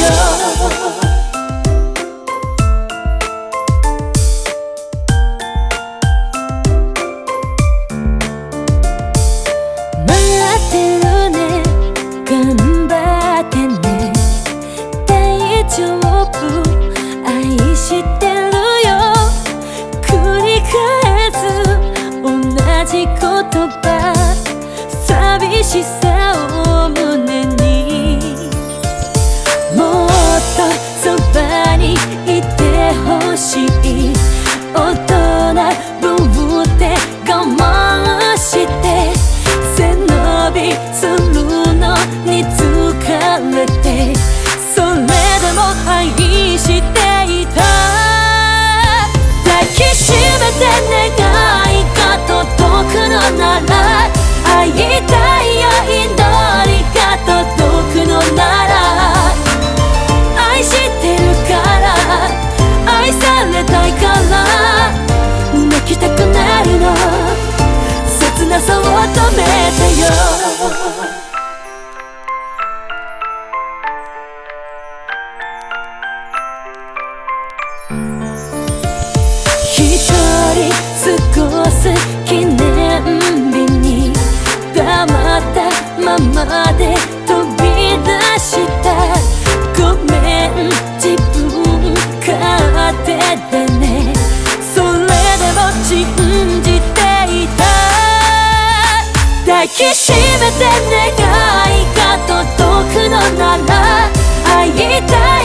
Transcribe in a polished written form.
待ってるね、頑張ってね、大丈夫、愛してるよ。繰り返す同じ言葉、寂しさを胸に。もっとそばにいてほしい。大人ぶって我慢して背伸びするのに疲れて、それでも愛していた。抱きしめて願いが届くのなら、会いたいよ祈りが届くのなら、愛してるから愛されたいから、泣きたくなるの、切なさを止めてよ。一人過ごす記念日に黙ったままで飛び出した。ごめん自分勝手でね、それでも信じていた。抱きしめて願いが届くのなら、会いたい